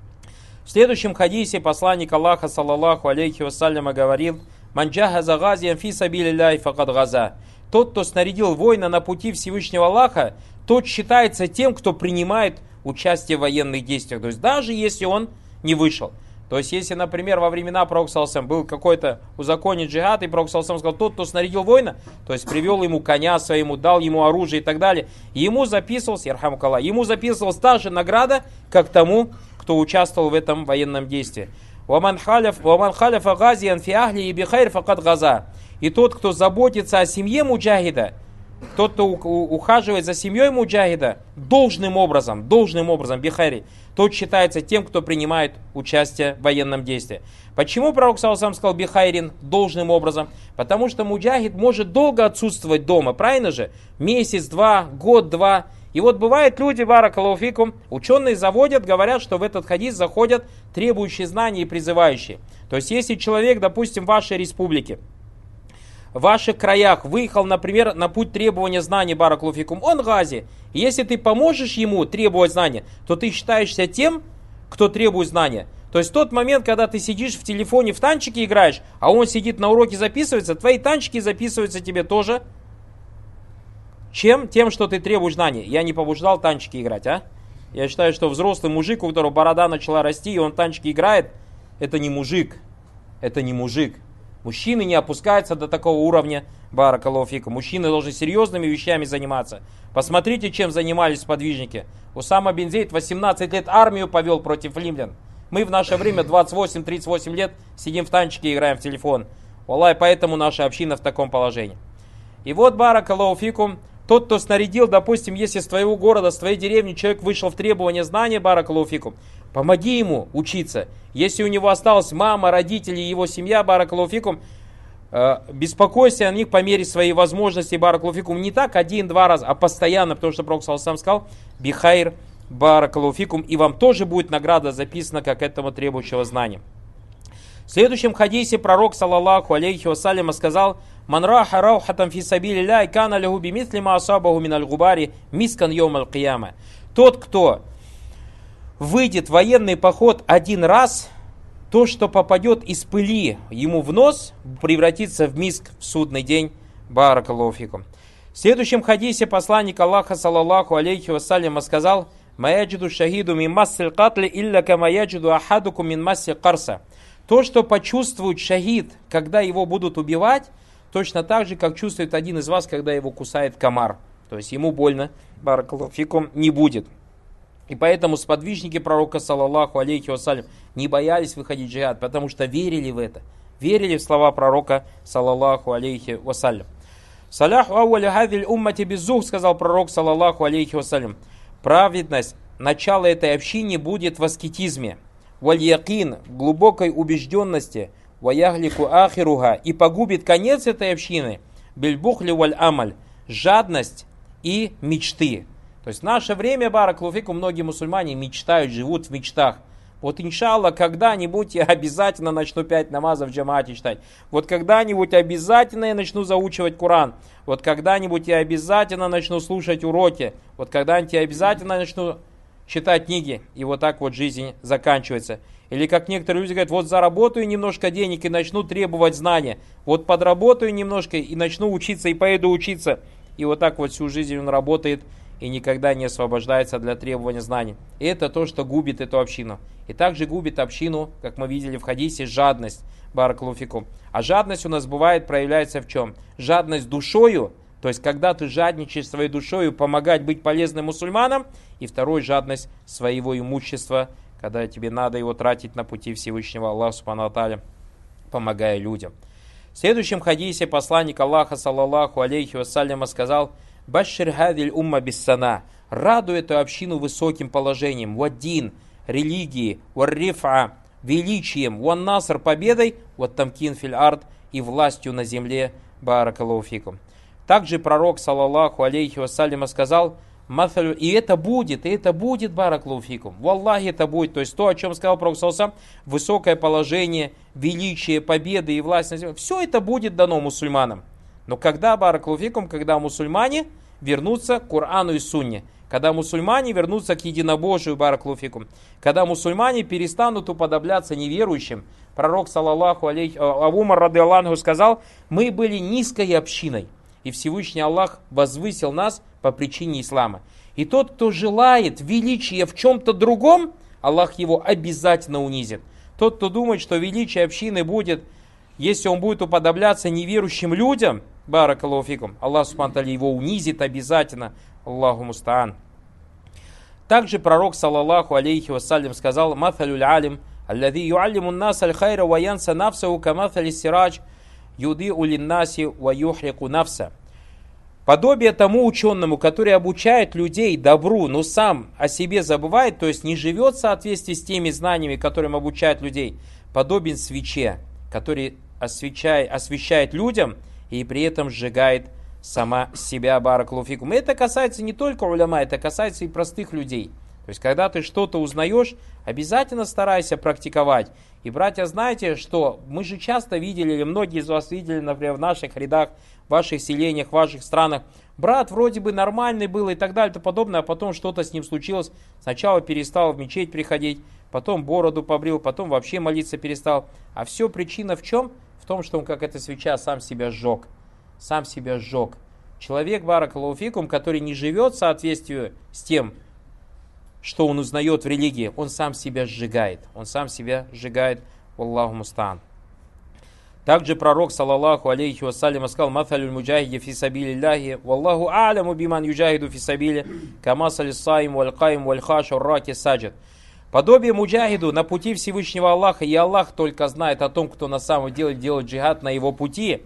В следующем хадисе посланник Аллаха, саллаллаху алейхи вассаляма, говорил, «Ман джахаза газиан фи сабилилляхи факад газа». Тот, кто снарядил воина на пути Всевышнего Аллаха, тот считается тем, кто принимает участие в военных действиях. То есть даже если он не вышел. То есть, если, например, во времена пророка саллаллаху алейхи ва саллям был какой-то узаконен джихад, и пророк саллаллаху алейхи ва саллям сказал, тот, кто снарядил воина, то есть привел ему коня своему, дал ему оружие и так далее, и ему записывалась, ярхамукаллах, ему записывалась та же награда, как тому, кто участвовал в этом военном действии. «Ваман халяфа газиян фи ахли и бихайр факад газа». И тот, кто заботится о семье муджахида, тот, кто ухаживает за семьей муджахида должным образом, должным образом, бихайри, тот считается тем, кто принимает участие в военном действии. Почему пророк саллаллаху алейхи ва саллям сказал бихайрин, должным образом? Потому что муджахид может долго отсутствовать дома, правильно же? Месяц, два, год, два. И И вот бывают люди, баракаллаху фикум, ученые заводят, говорят, что в этот хадис заходят требующие знаний и призывающие. То есть, если человек, допустим, в вашей республике, в ваших краях выехал, например, на путь требования знаний, баракаллаху фикум, он гази. И если ты поможешь ему требовать знания, то ты считаешься тем, кто требует знания. То есть в тот момент, когда ты сидишь в телефоне, в танчики играешь, а он сидит на уроке, записывается, твои танчики записываются тебе тоже. Чем? Тем, что ты требуешь знаний. Я не побуждал танчики играть, а? Я считаю, что взрослый мужик, у которого борода начала расти, и он танчики играет, это не мужик. Это не мужик. Мужчины не опускаются до такого уровня, баракаллаху фикум. Мужчины должны серьезными вещами заниматься. Посмотрите, чем занимались сподвижники. Усама бин Зейд восемнадцать лет армию повел против римлян. Мы в наше время двадцать восемь тридцать восемь лет сидим в танчике и играем в телефон. Валлай, поэтому наша община в таком положении. И вот, баракаллаху фикум, тот, кто снарядил, допустим, если с твоего города, с твоей деревни человек вышел в требование знания, баракаллаху фикум, помоги ему учиться. Если у него осталась мама, родители, его семья, баракаллаху фикум, э, беспокойся о них по мере своей возможности, баракаллаху фикум, не так один-два раза, а постоянно, потому что Пророк саллаллаху алейхи ва саллям сказал, бихайр, баракаллаху фикум, и вам тоже будет награда записана, как этому требующего знания. В следующем хадисе пророк, саллаллаху алейхи ва саллям, сказал, «Ман раха раухатам фи сабили ля, и кана лягу бимисли ма асабаху миналь губари, мискан йом аль-кияма». Тот, кто выйдет в военный поход один раз, то, что попадет из пыли ему в нос, превратится в миск в судный день. Баракаллаху фикум. В следующем хадисе посланник Аллаха, саллаллаху алейхи ва саллям, сказал, «Маяджиду шахиду мин масси катли илля ка маяджиду ахадуку мин масси карса». То, что почувствует шахид, когда его будут убивать, точно так же, как чувствует один из вас, когда его кусает комар. То есть ему больно, баракаллаху фикум, не будет. И поэтому сподвижники пророка, саллаллаху алейхи ва саллям, не боялись выходить в джихад, потому что верили в это. Верили в слова пророка, саллаллаху алейхи ва саллям. «Саляху ауали хадиль уммати беззух», сказал пророк, саллаллаху алейхи ва саллям. Праведность, начало этой общины будет в аскетизме. «Валь якин», в глубокой убежденности. «Ваяхлику ахируха», и погубит конец этой общины. «Бельбухли валь амаль», жадность и мечты. То есть в наше время, баракаллаху фикум, многие мусульмане мечтают, живут в мечтах. Вот иншаллах, когда-нибудь я обязательно начну пять намазов в джамаате читать. Вот когда-нибудь обязательно я начну заучивать Коран. Вот когда-нибудь я обязательно начну слушать уроки. Вот когда-нибудь я обязательно начну читать книги. И вот так вот жизнь заканчивается. Или как некоторые люди говорят, вот заработаю немножко денег и начну требовать знания. Вот подработаю немножко и начну учиться, и поеду учиться. И вот так вот всю жизнь он работает и никогда не освобождается для требования знаний. И это то, что губит эту общину. И также губит общину, как мы видели в хадисе, жадность. Баракаллаху фикум. А жадность у нас бывает, проявляется в чем? Жадность душою, то есть когда ты жадничаешь своей душою помогать быть полезным мусульманам. И второй, жадность своего имущества, когда тебе надо его тратить на пути Всевышнего Аллаха субхану ва тааля, помогая людям. В следующем хадисе посланник Аллаха, саллаллаху алейхи ва саллям, сказал, «Башшир хадиль умма биссана», радуй эту общину высоким положением, ваддин, религии, варрифа, величием, ван наср, победой, вот тамкин филь ард, и властью на земле. Баракаллаху фикум. Также пророк, саллаллаху алейхи ва саллям, сказал, «Маталю», и это будет, и это будет, баракаллаху фикум. Валлахи, это будет. То есть то, о чем сказал пророк, саллаллаху алейхи ва саллям, высокое положение, величие, победы и власть на земле, все это будет дано мусульманам. Но когда, баракаллаху фикум, когда мусульмане вернутся к Корану и Сунне, когда мусульмане вернутся к единобожию, баракаллаху фикум, когда мусульмане перестанут уподобляться неверующим. Пророк, саллаллаху алейхи, Умар радиаллаху анху сказал, мы были низкой общиной, и Всевышний Аллах возвысил нас по причине ислама. И тот, кто желает величия в чем-то другом, Аллах его обязательно унизит. Тот, кто думает, что величие общины будет, если он будет уподобляться неверующим людям, баракаллаху фикум, Аллах субхану ва тааля его унизит обязательно. Аллаху мустаан. Также пророк, саллаллаху алейхи ва саллям, сказал, «Маталюль алим, аллади юаллиму нас аль-хайра ва янса нафсаху каматали сирадж юдиу линнаси ва юхрику нафса». Подобие тому ученому, который обучает людей добру, но сам о себе забывает, то есть не живет в соответствии с теми знаниями, которым обучает людей, подобен свече, который освещает, освещает людям и при этом сжигает сама себя, баракалуфикум. И это касается не только уляма, это касается и простых людей. То есть, когда ты что-то узнаешь, обязательно старайся практиковать. И, братья, знаете, что мы же часто видели, или многие из вас видели, например, в наших рядах, в ваших селениях, в ваших странах, брат вроде бы нормальный был и так далее, и тому подобное, а потом что-то с ним случилось. Сначала перестал в мечеть приходить, потом бороду побрил, потом вообще молиться перестал. А все причина в чем? В том, что он, как эта свеча, сам себя сжег. Сам себя сжег. Человек, баракаллаху фикум, который не живет в соответствии с тем, что он узнает в религии, он сам себя сжигает. Он сам себя сжигает. Аллаху мустаан. Также пророк, саллаллаху алейхи вассалям, сказал: «Маталюль муджахиди фи сабилиллахи, валлаху а'ляму биман юджахиду фи сабили, камасали саим валь каим валь хаш урраки саджид». Подобие муджахиду на пути Всевышнего Аллаха, и Аллах только знает о том, кто на самом деле делает джихад на его пути,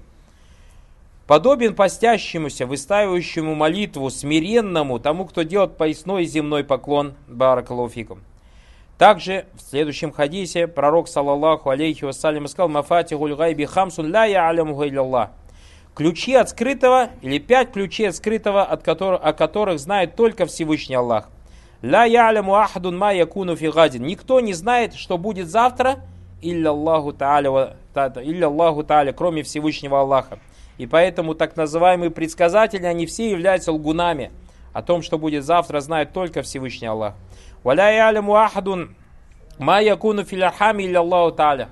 подобен постящемуся, выстаивающему молитву, смиренному, тому, кто делает поясной земной поклон. Баракаллаху фикум. Также в следующем хадисе пророк, саллаллаху алейхи вассалям, сказал: «Мафатихуль гайби хамсун ла я'алямуху илляллах». Ключи от скрытого, или пять ключей от скрытого, от которых, о которых знает только Всевышний Аллах. «Ла я'аляму ахадун ма якуну фи гадин». Никто не знает, что будет завтра, илляллаху та'аля, илляллаху та'аля, кроме Всевышнего Аллаха. И поэтому так называемые предсказатели, они все являются лгунами. О том, что будет завтра, знает только Всевышний Аллах. «Валя я'аляму ахадун ма якуну фил архами илляллаху та'аля».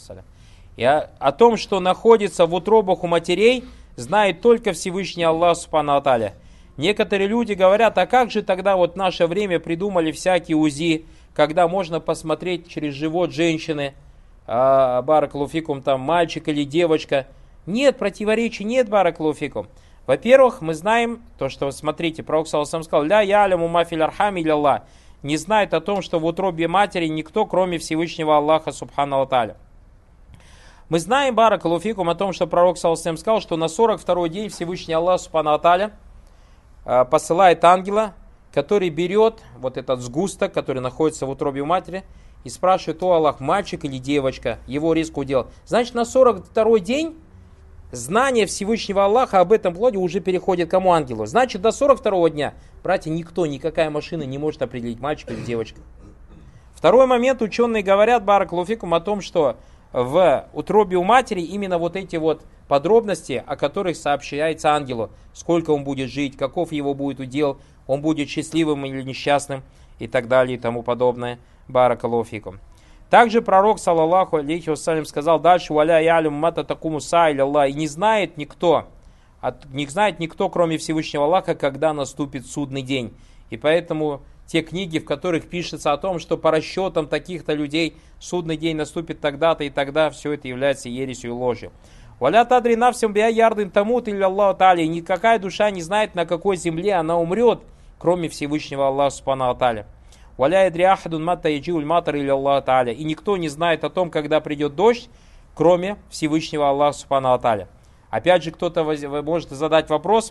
И о, о том, что находится в утробах у матерей, знает только Всевышний Аллах субхану ва тааля. Некоторые люди говорят: а как же тогда вот в наше время придумали всякие УЗИ, когда можно посмотреть через живот женщины, а, баракаллаху фикум, там мальчик или девочка. Нет, противоречий нет, баракаллаху фикум. Во-первых, мы знаем то, что, смотрите, пророк саллаллаху алейхи ва саллям сказал: «Ля я'аляму ма фил архами илляллах». Не знает о том, что в утробе матери никто, кроме Всевышнего Аллаха субхану ва тааля. Мы знаем, баракаллаху фикум, о том, что пророк саллаллаху алейхи ва саллям сказал, что на сорок второй день Всевышний Аллах субхану ва тааля посылает ангела, который берет вот этот сгусток, который находится в утробе у матери, и спрашивает: о Аллах, мальчик или девочка, его риск удел. Значит, на сорок второй день знание Всевышнего Аллаха об этом плоде уже переходит к кому? Ангелу. Значит, до сорок второго дня, братья, никто, никакая машина не может определить, мальчик или девочка. Второй момент, ученые говорят, баракаллаху фикум, о том, что в утробе у матери именно вот эти вот подробности, о которых сообщается ангелу. Сколько он будет жить, каков его будет удел, он будет счастливым или несчастным и так далее и тому подобное. Баракаллаху фикум. Также пророк, саллаллаху алейхи вассалям, сказал дальше: «Валя я'алям мата такуму са илля». И не знает никто, не знает никто, кроме Всевышнего Аллаха, когда наступит судный день. И поэтому те книги, в которых пишется о том, что по расчетам таких-то людей судный день наступит тогда-то и тогда, все это является ересью и ложью. «Валя тадри навсям биа ярдин тамут илля Аллаху та'аля». И никакая душа не знает, на какой земле она умрет, кроме Всевышнего Аллаха субхану ва тааля. «Валя ядри ахадун матта яджиуль матар илля Аллаху та'аля». И никто не знает о том, когда придет дождь, кроме Всевышнего Аллаха субхану ва тааля. Опять же, кто-то может задать вопрос: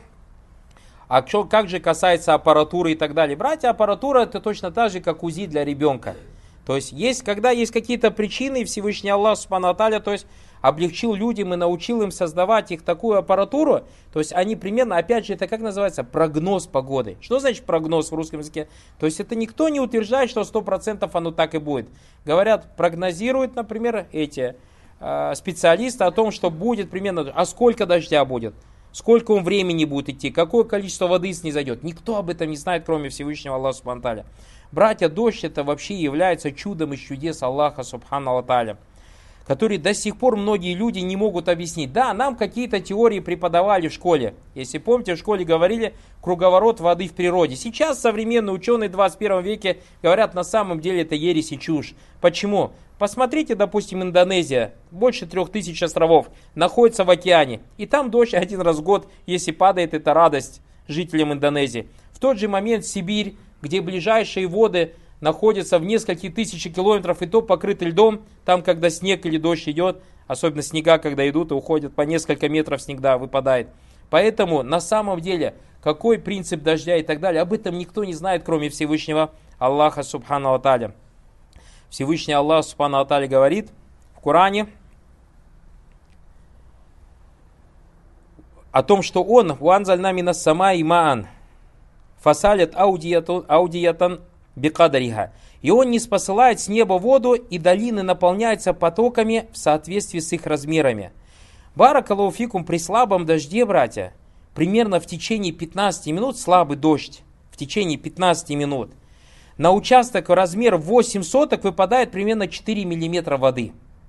а как же касается аппаратуры и так далее? Братья, аппаратура это точно так же, как УЗИ для ребенка. То есть, есть, когда есть какие-то причины, Всевышний Аллах субхану ва тааля, то есть, облегчил людям и научил им создавать их такую аппаратуру, то есть они примерно, опять же, это как называется, прогноз погоды. Что значит прогноз в русском языке? То есть это никто не утверждает, что сто процентов оно так и будет. Говорят, прогнозируют, например, эти э, специалисты о том, что будет примерно, а сколько дождя будет, сколько он времени будет идти, какое количество воды снизойдет. Никто об этом не знает, кроме Всевышнего Аллаха субхану ва тааля. Братья, дождь это вообще является чудом из чудес Аллаха субхану ва тааля, который до сих пор многие люди не могут объяснить. Да, нам какие-то теории преподавали в школе. Если помните, в школе говорили круговорот воды в природе. Сейчас современные ученые в двадцать первом веке говорят, на самом деле это ересь и чушь. Почему? Посмотрите, допустим, Индонезия, больше трех тысяч островов, находится в океане. И там дождь один раз в год, если падает, это радость жителям Индонезии. В тот же момент Сибирь, где ближайшие воды находится в нескольких тысячах километров, и то покрыты льдом, там, когда снег или дождь идет, особенно снега, когда идут и уходят, по несколько метров снега выпадает. Поэтому, на самом деле, какой принцип дождя и так далее, об этом никто не знает, кроме Всевышнего Аллаха субхану ва тааля. Всевышний Аллах субхану ва тааля говорит в Коране: о том, что он «Уанзальна минас самаи маан фасалят аудиятан бикадариха». И он не спосылает с неба воду, и долины наполняются потоками в соответствии с их размерами. Баракаллаху фикум, при слабом дожде, братья, примерно в течение пятнадцати минут, слабый дождь, в течение пятнадцати минут, на участок размер восемь соток выпадает примерно четыре миллиметра воды.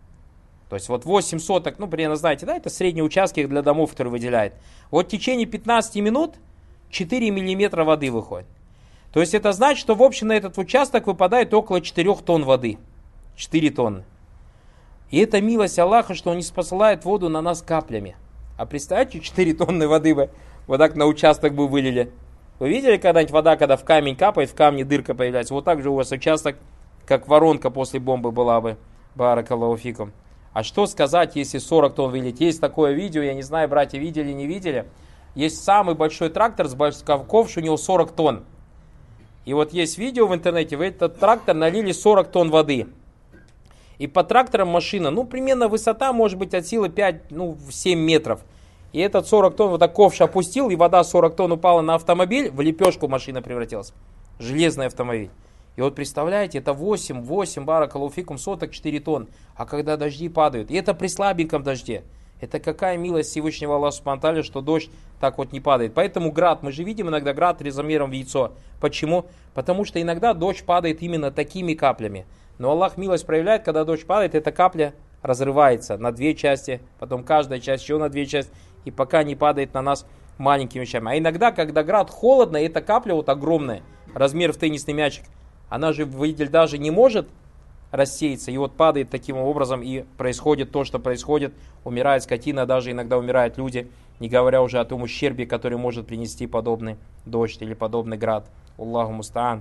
То есть вот восемь соток, ну, примерно знаете, да, это средние участки для домов, которые выделяет. Вот в течение пятнадцати минут четыре миллиметра воды выходит. То есть это значит, что в общем на этот участок выпадает около четырёх тонн воды. четыре тонны. И это милость Аллаха, что Он не спосылает воду на нас каплями. А представьте, четыре тонны воды бы вот так на участок бы вылили. Вы видели когда-нибудь вода, когда в камень капает, в камне дырка появляется? Вот так же у вас участок, как воронка после бомбы была бы. Баракаллаху фикум. А что сказать, если сорок тонн вылить? Есть такое видео, я не знаю, братья видели, не видели. Есть самый большой трактор с ковш, у него сорок тонн. И вот есть видео в интернете, в этот трактор налили сорок тонн воды. И под трактором машина, ну, примерно высота может быть от силы пять, ну, семь метров. И этот сорок тонн вот так ковш опустил, и вода сорок тонн упала на автомобиль, в лепешку машина превратилась. Железный автомобиль. И вот представляете, это восемь, восемь баракаллаху фикум соток, четыре тонн. А когда дожди падают, и это при слабеньком дожде. Это какая милость Всевышнего Аллаха субхану ва тааля, что дождь так вот не падает. Поэтому град, мы же видим иногда град размером в яйцо. Почему? Потому что иногда дождь падает именно такими каплями. Но Аллах милость проявляет, когда дождь падает, эта капля разрывается на две части, потом каждая часть еще на две части, и пока не падает на нас маленькими вещами. А иногда, когда град холодно, эта капля вот огромная, размер в теннисный мячик, она же даже не может рассеяться, и вот падает таким образом, и происходит то, что происходит. Умирает скотина, даже иногда умирают люди, не говоря уже о том ущербе, который может принести подобный дождь или подобный град. Аллаху мустаан.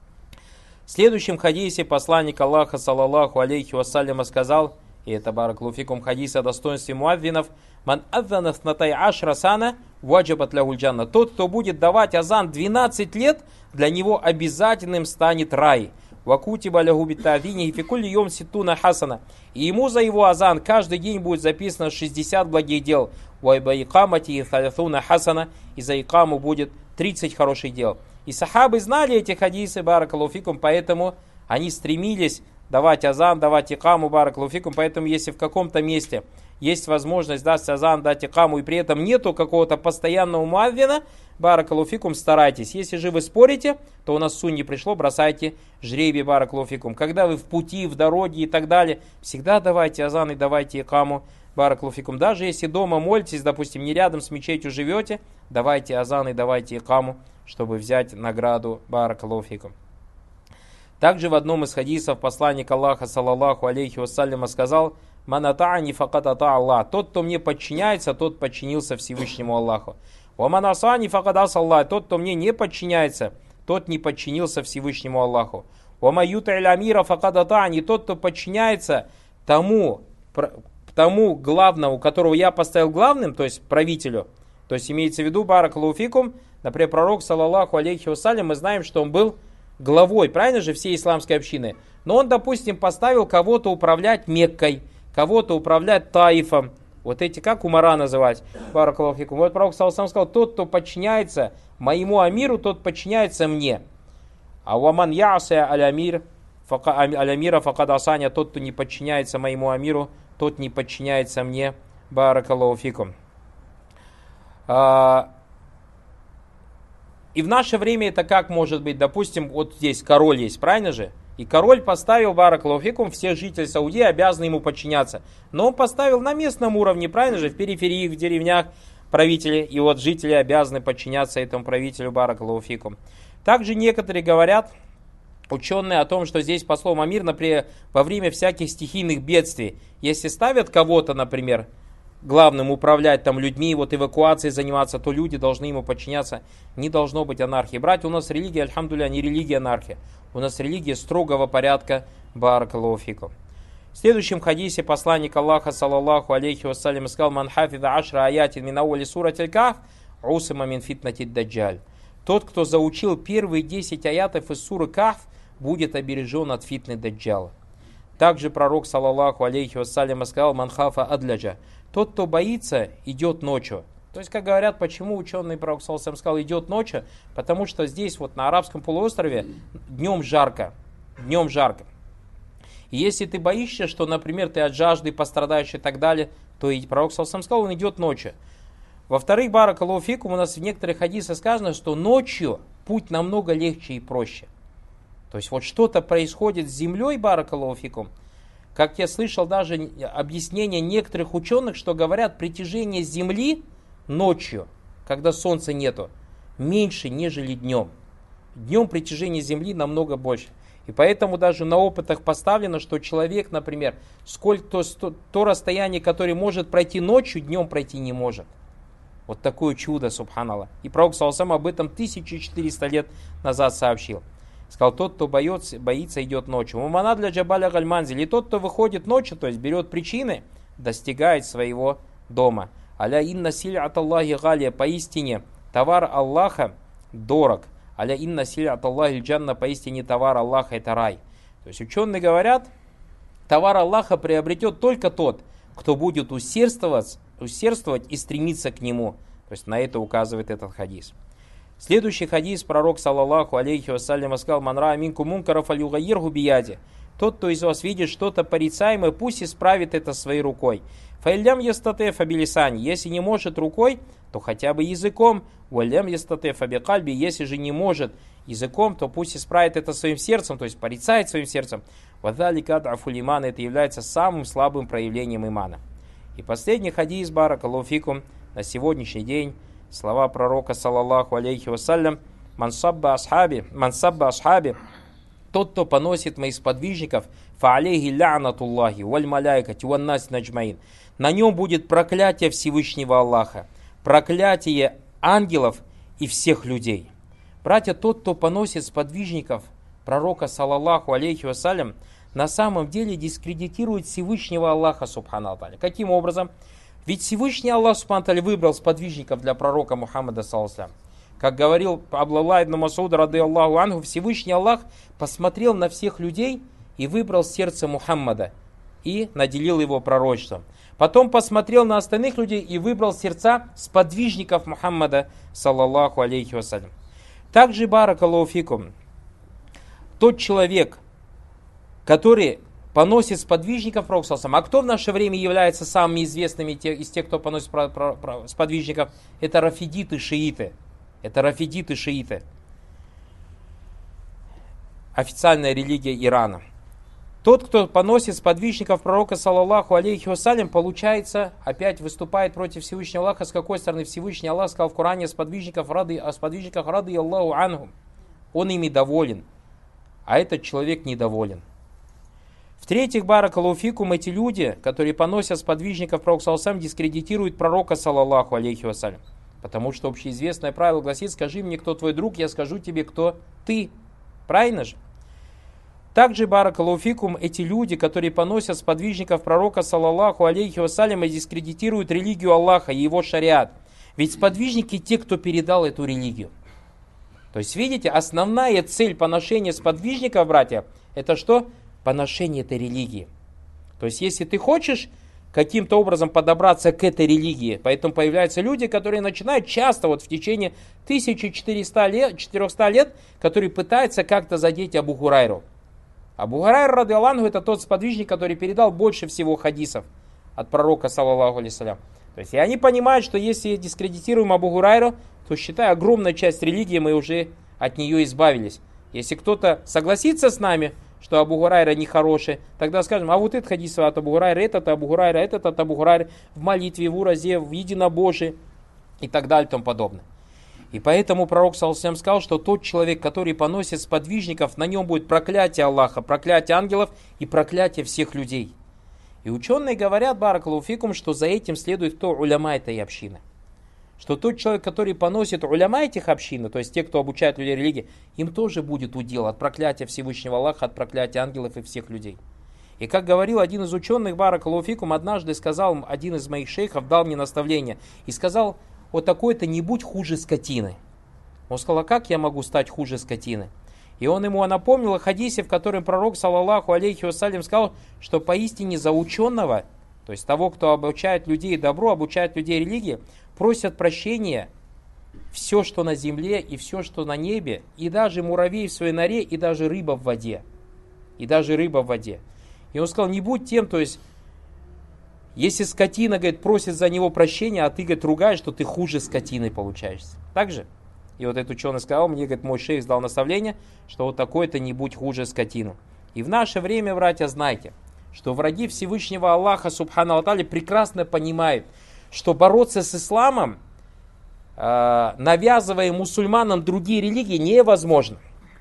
В следующем хадисе посланник Аллаха, саллаллаху алейхи вассаляма, сказал, и это баракаллаху фикум хадис о достоинстве муаддинов: «Ман аддана снатай ашра сана ваджабат лахуль джанна». Тот, кто будет давать азан двенадцать лет, для него обязательным станет рай. «Вакутиба лаху битта'зини фи кулли йом ситтуна хасана». И ему за его азан каждый день будет записано шестьдесят благих дел. «Ва икамати салясуна хасана». И за икаму будет тридцать хороших дел. И сахабы знали эти хадисы, баракаллаху фикум, поэтому они стремились давать азан, давать икаму, баракаллаху фикум. Поэтому если в каком-то месте есть возможность дать азан, дать икаму, и при этом нету какого-то постоянного муаддина, баракаллаху фикум, старайтесь. Если же вы спорите, то у нас в сунне пришло, бросайте жребий, баракаллаху фикум. Когда вы в пути, в дороге и так далее, всегда давайте азан и давайте икаму, баракаллаху фикум. Даже если дома молитесь, допустим, не рядом с мечетью живете, давайте азан и давайте икаму, чтобы взять награду, баракаллаху фикум. Также в одном из хадисов посланник Аллаха, саллаллаху алейхи вассаляма, сказал: «Ман ата'ани факат ата Аллах». Тот, кто мне подчиняется, тот подчинился Всевышнему Аллаху. «Ва ман асани факат аса Аллах». Тот, кто мне не подчиняется, тот не подчинился Всевышнему Аллаху. «Ва ман ютa'иль амира факат ата'ани». Тот, кто подчиняется тому, тому главному, которого я поставил главным, то есть правителю, то есть имеется в виду, баракаллаху фикум, например, пророк, саллаллаху алейхи вассалям, мы знаем, что он был главой, правильно же, всей исламской общины. Но он, допустим, поставил кого-то управлять Меккой, кого-то управлять Таифом. Вот эти, как умара называть? Баракаллаху фикум. Вот пророк саллаллаху алейхи вассалям сказал: тот, кто подчиняется моему амиру, тот подчиняется мне. А уаман я'ся аль-амир, аль-амира факад асаня. Тот, кто не подчиняется моему амиру, тот не подчиняется мне. Баракаллаху фикум. И в наше время это как может быть? Допустим, вот здесь король есть, правильно же? И король поставил, баракаллаху фикум, все жители Саудии обязаны ему подчиняться. Но он поставил на местном уровне, правильно же? В периферии, в деревнях правители. И вот жители обязаны подчиняться этому правителю, баракаллаху фикум. Также некоторые говорят, ученые, о том, что здесь по словам амир, например, во время всяких стихийных бедствий, если ставят кого-то, например, главным управлять там людьми, вот эвакуацией заниматься, то люди должны ему подчиняться. Не должно быть анархии. Братья, у нас религия, альхамдулилля, не религия анархия. У нас религия строгого порядка, баракаллаху фикум. В следующем хадисе посланник Аллаха, саллаллаху алейхи вассалям, сказал: «Ман хафида ашра аятин мин ауали сурати аль-Кахф, усима мин фитнати даджаль». Тот, кто заучил первые десять аятов из суры Кахф, будет обережен от фитны даджала. Также пророк, саллаллаху алейхи вассалям, сказал: «Ман хафа адляджа». Тот, кто боится, идет ночью. То есть, как говорят, почему ученый пророк саллаллаху алейхи ва саллям сказал, идет ночью, потому что здесь вот на арабском полуострове днем жарко, днем жарко. И если ты боишься, что, например, ты от жажды пострадаешь и так далее, то и пророк саллаллаху алейхи ва саллям сказал, он идет ночью. Во-вторых, баракаллаху фикум, у нас в некоторых хадисах сказано, что ночью путь намного легче и проще. То есть вот что-то происходит с землей, баракаллаху фикум. Как я слышал даже объяснение некоторых ученых, что говорят, притяжение земли ночью, когда солнца нету, меньше, нежели днем. Днем притяжение земли намного больше. И поэтому даже на опытах поставлено, что человек, например, сколько то, то расстояние, которое может пройти ночью, днем пройти не может. Вот такое чудо, субханаллах. И пророк саллаллаху алейхи ва саллям об этом тысяча четыреста лет назад сообщил. Сказал, тот, кто боится, боится идет ночью. Мумана для джабаля гальманзиль. И тот, кто выходит ночью, то есть берет причины, достигает своего дома. Аля инна силя от Аллахи галия. Поистине товар Аллаха дорог. Аля инна силя от Аллахи джанна. Поистине товар Аллаха это рай. То есть ученые говорят, товар Аллаха приобретет только тот, кто будет усердствовать, усердствовать и стремиться к нему. То есть на это указывает этот хадис. Следующий хадис, пророк саллаллаху алейхи вассалям сказал, «Ман ра минкум мункара фальюгайирху бияди». Тот, кто из вас видит что-то порицаемое, пусть исправит это своей рукой. Фаиллям ястате фабилисани. Если не может рукой, то хотя бы языком. Уаллям ястате фабикальби. Если же не может языком, то пусть исправит это своим сердцем, то есть порицает своим сердцем. Вадалика адафуль имана. Это является самым слабым проявлением имана. И последний хадис, баракаллаху фикум, на сегодняшний день. Слова пророка, саллаллаху алейхи вассалям, «Мансабба асхаби, мансабба асхаби». Тот, кто поносит моих сподвижников, «Фа'алейхи ля'натуллахи, валь маляйкати, ван нас наджмаин». На нем будет проклятие Всевышнего Аллаха, проклятие ангелов и всех людей. Братья, тот, кто поносит сподвижников пророка, саллаллаху алейхи вассалям, на самом деле дискредитирует Всевышнего Аллаха, субхану тааля. Каким образом? Ведь Всевышний Аллах субхану тааля выбрал сподвижников для пророка Мухаммада саллаллаху алейхи ва саллям. Как говорил Абдуллах ибн Мас'уд ради Аллаху анху, Всевышний Аллах посмотрел на всех людей и выбрал сердце Мухаммада и наделил его пророчеством. Потом посмотрел на остальных людей и выбрал сердца сподвижников Мухаммада саллаллаху алейхи ва саллям. Также, баракаллаху фикум, тот человек, который поносит сподвижников пророка саллаллаху алейхи ва саллям. А кто в наше время является самыми известными из тех, кто поносит сподвижников? Это рафидиты, шииты. Это рафидиты, шииты. Официальная религия Ирана. Тот, кто поносит сподвижников пророка, саллаллаху алейхи ва саллям, получается, опять выступает против Всевышнего Аллаха. С какой стороны? Всевышний Аллах сказал в Коране о сподвижниках рады, о сподвижниках рады Аллаху анхум. Он ими доволен, а этот человек недоволен. В-третьих, баракаллаху фикум, эти люди, которые поносят сподвижников пророка, саллаллаху алейхи ва саллям, дискредитируют пророка, саллаллаху алейхи ва саллям. Потому что общеизвестное правило гласит, скажи мне, кто твой друг, я скажу тебе, кто ты. Правильно же? Также, баракаллаху фикум, эти люди, которые поносят сподвижников пророка, саллаллаху алейхи ва саллям, и дискредитируют религию Аллаха и его шариат. Ведь сподвижники те, кто передал эту религию. То есть, видите, основная цель поношения сподвижников, братья, это что? Поношение этой религии. То есть, если ты хочешь каким-то образом подобраться к этой религии, поэтому появляются люди, которые начинают часто, вот в течение тысячи четырёхсот лет, четырёхсот лет, которые пытаются как-то задеть Абу Хурайру. Абу Хурайра, ради Аллаху, это тот сподвижник, который передал больше всего хадисов от пророка, саллаллаху алейхи ва саллям. То есть, и они понимают, что если дискредитируем Абу Хурайру, то, считай, огромная часть религии мы уже от нее избавились. Если кто-то согласится с нами, что Абу Хурайра нехороший, тогда скажем, а вот этот хадис от Абу Хурайра, этот Абу Хурайра, этот от Абу Хурайра, в молитве, в уразе, в единобожии и так далее и тому подобное. И поэтому пророк саллаллаху алейхи ва саллям сказал, что тот человек, который поносит сподвижников, на нем будет проклятие Аллаха, проклятие ангелов и проклятие всех людей. И ученые говорят, баракаллаху фикум, что за этим следует кто? Уляма этой общины. Что тот человек, который поносит уляма этих общин, то есть те, кто обучает людей религии, им тоже будет удел от проклятия Всевышнего Аллаха, от проклятия ангелов и всех людей. И как говорил один из ученых, баракаллаху фикум, однажды сказал один из моих шейхов, дал мне наставление, и сказал, вот такой-то не будь хуже скотины. Он сказал, а как я могу стать хуже скотины? И он ему напомнил о хадисе, в котором пророк, саллаллаху алейхи ва саллям, сказал, что поистине за ученого, то есть того, кто обучает людей добру, обучает людей религии, просят прощения все, что на земле, и все, что на небе, и даже муравей в своей норе, и даже рыба в воде. И даже рыба в воде. И он сказал, не будь тем, то есть, если скотина, говорит, просит за него прощения, а ты, говорит, ругаешь, что ты хуже скотины получаешься. Так же? И вот этот ученый сказал, мне, говорит, мой шейх дал наставление, что вот такой-то не будь хуже скотину. И в наше время, братья, знайте, что враги Всевышнего Аллаха, субхану ва-тааля, прекрасно понимают, что бороться с исламом, э, навязывая мусульманам другие религии, невозможно.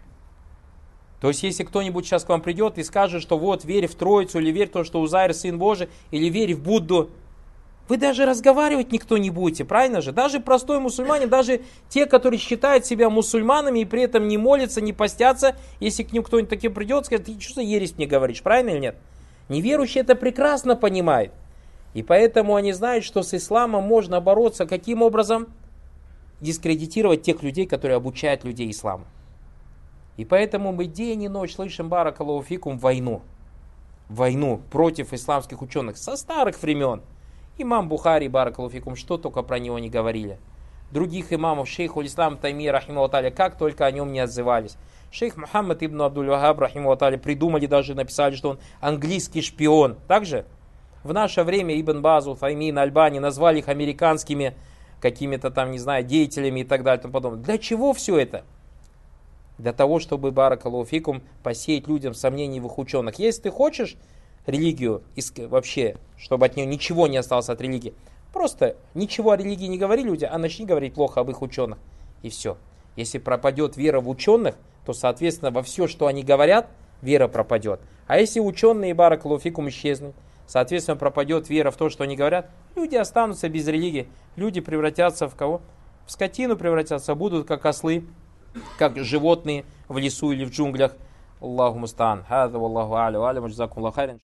То есть, если кто-нибудь сейчас к вам придет и скажет, что вот, верь в Троицу, или верь в то, что Узайр сын Божий, или верь в Будду, вы даже разговаривать никто не будете, правильно же? Даже простой мусульманин, даже те, которые считают себя мусульманами и при этом не молятся, не постятся, если к ним кто-нибудь таким придет, скажет, ты что за ересь мне говоришь, правильно или нет? Неверующие это прекрасно понимают. И поэтому они знают, что с исламом можно бороться каким образом? Дискредитировать тех людей, которые обучают людей исламу. И поэтому мы день и ночь слышим, баракаллаху фикум, войну. Войну против исламских ученых со старых времен. Имам Бухари, баракаллаху фикум, что только про него не говорили. Других имамов, шейх уль-Ислам Таймия, рахимаху тааля, как только о нем не отзывались. Шейх Мухаммад ибн Абдуль-Вахаб, рахимаху тааля, придумали, даже написали, что он английский шпион. Также в наше время Ибн Базу, Файмин, Альбани назвали их американскими какими-то там, не знаю, деятелями и так далее и тому подобное. Для чего все это? Для того, чтобы, баракаллаху фикум, посеять людям сомнений в их ученых. Если ты хочешь религию вообще, чтобы от нее ничего не осталось от религии, просто ничего о религии не говори люди, а начни говорить плохо об их ученых. И все. Если пропадет вера в ученых, то, соответственно, во все, что они говорят, вера пропадет. А если ученые, баракаллаху фикум, исчезнут, соответственно, пропадет вера в то, что они говорят, люди останутся без религии. Люди превратятся в кого? В скотину превратятся, будут как ослы, как животные в лесу или в джунглях. Аллаху мустаан. Хаза валлаху а'ля ва а'лям. Джазакумуллаху хайран.